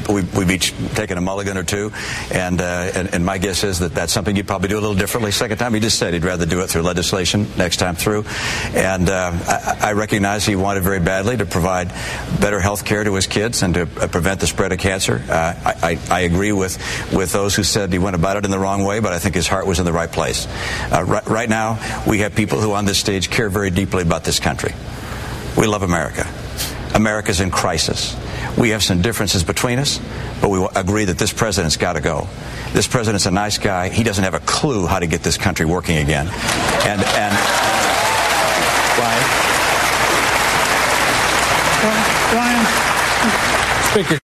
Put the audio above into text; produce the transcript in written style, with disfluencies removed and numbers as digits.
we've each taken a mulligan or two, and my guess is that that's something you'd probably do a little differently second time. He just said he'd rather do it through legislation next time through, and I recognize he wanted very badly to provide better health care to his kids and to prevent the spread of cancer. I agree with those who said he went about it in the wrong way, but I think his heart was in the right place. Right now, we have people who on this stage care very deeply about this country. We love America. America's in crisis. We have some differences between us, but we agree that this president's got to go. This president's a nice guy. He doesn't have a clue how to get this country working again. And Ryan. Speaker.